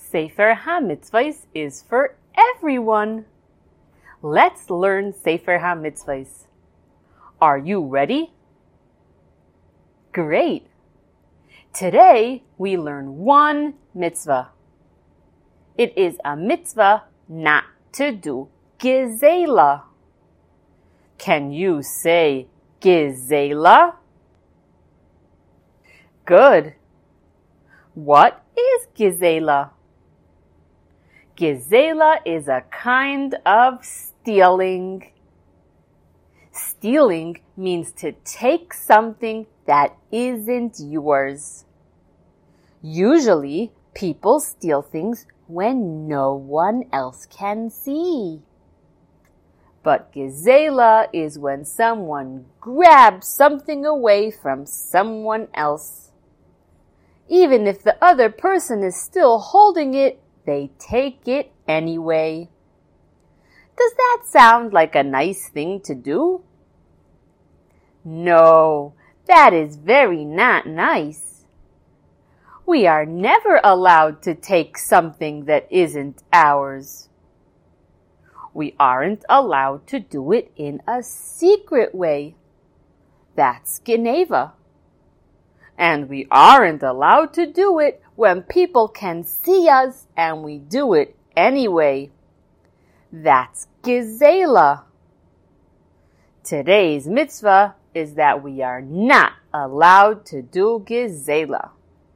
Sefer HaMitzvahs is for everyone. Let's learn Sefer HaMitzvahs. Are you ready? Great! Today we learn one mitzvah. It is a mitzvah not to do gezela. Can you say gezela? Good. What is gezela? Gezela is a kind of stealing. Stealing means to take something that isn't yours. Usually, people steal things when no one else can see. But gezela is when someone grabs something away from someone else. Even if the other person is still holding it, they take it anyway. Does that sound like a nice thing to do? No, that is very not nice. We are never allowed to take something that isn't ours. We aren't allowed to do it in a secret way. That's geneva. And we aren't allowed to do it when people can see us and we do it anyway. That's gezela. Today's mitzvah is that we are not allowed to do gezela.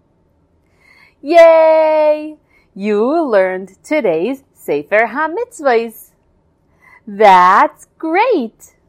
Yay! You learned today's Sefer HaMitzvahs. That's great!